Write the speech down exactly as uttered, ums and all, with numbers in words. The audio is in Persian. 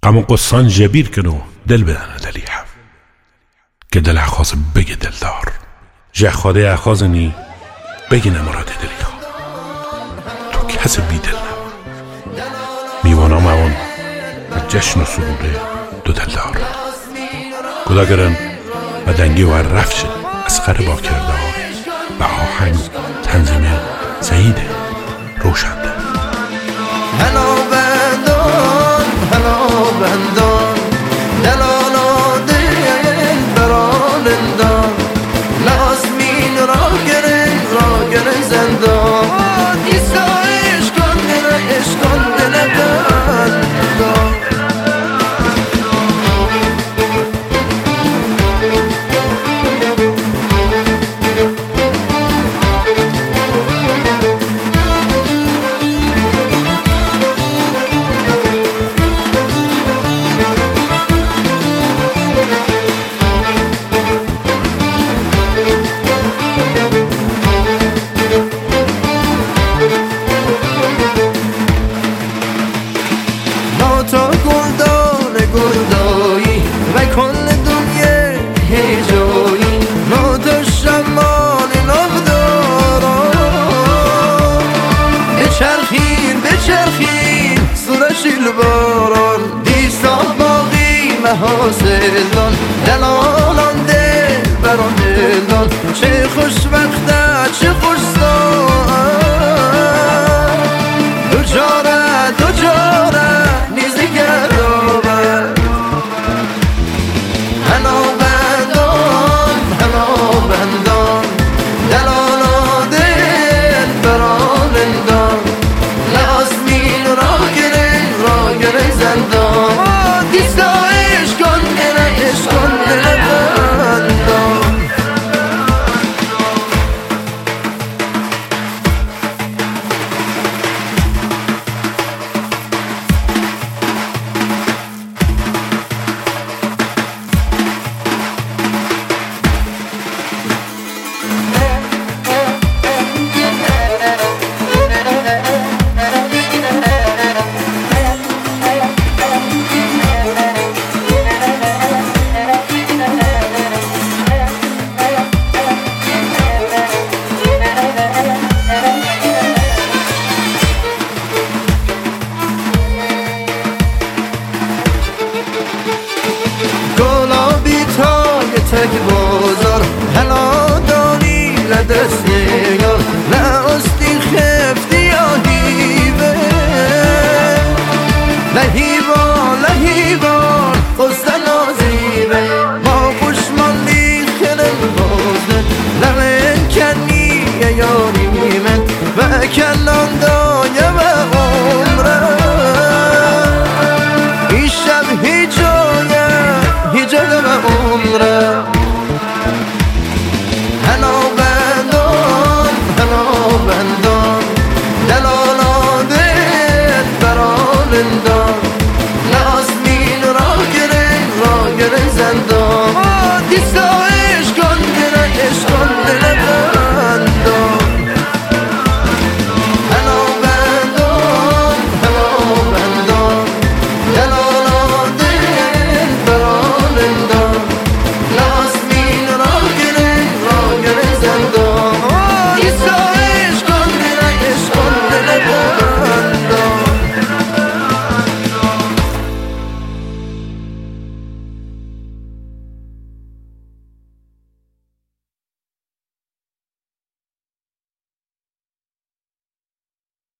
غم و قصان جبیر کنو دل بدن دلی هم که دل اخواز بگه دلدار جه خواده اخوازنی بگی نماراد دلی خواه تو کس بی دل نبار میوانا موان و جشن و سروره دو دلدار کدا گرن و دنگی و رفت شد از خر با کردار و آهنگ تنظیم سعید روشنده. هلا بندان هلا بندان دلالا دل برالندان لازمین را گرن را گرن زندان ایسا عشقان دل عشقان دل بندان تا گلدان گلدایی و کل دنیا هجایی نوتا شمان نفدارا بچرخین بچرخین سرشیل باران دیستا باقی محاسدان دلالان دل بران دلدان چه خوش وقته چه خوش ساعت دو جاره دو جاره Take it